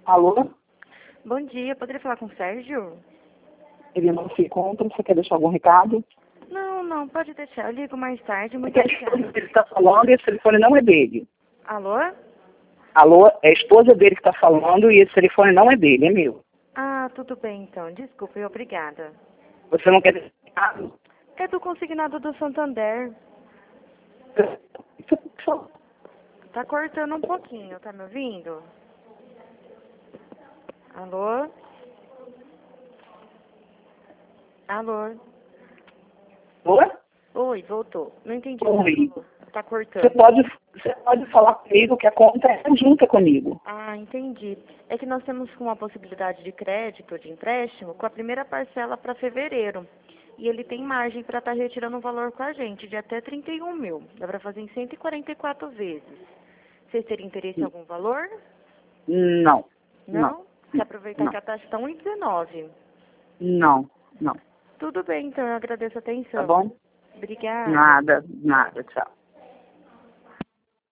Alô? Bom dia, poderia falar com o Sérgio? Ele não se encontra, você quer deixar algum recado? Não, pode deixar. Eu ligo mais tarde, muito Porque a esposa obrigada. dele está falando e esse telefone não é dele. Alô? Alô? É a esposa dele que está falando e esse telefone não é dele, é meu. Ah, tudo bem então. Desculpe, obrigada. Você não quer deixar recado? É do consignado do Santander. Tá cortando um pouquinho, tá me ouvindo? Alô? Alô? Alô? Oi, voltou. Não entendi o que Oi. você falou. Tá Você cortando. pode falar comigo que a conta é junta comigo. Ah, entendi. É que nós temos uma possibilidade de crédito, de empréstimo, com a primeira parcela para fevereiro. E ele tem margem para estar retirando o valor com a gente, de até 31 mil. Dá para fazer em 144 vezes. Vocês teriam interesse em algum valor? Não. Não. Não? Se aproveitar Não. que a taxa está 1,19. Não. Não. Tudo bem, então eu agradeço a Tá atenção. bom? Obrigada. Nada. Tchau.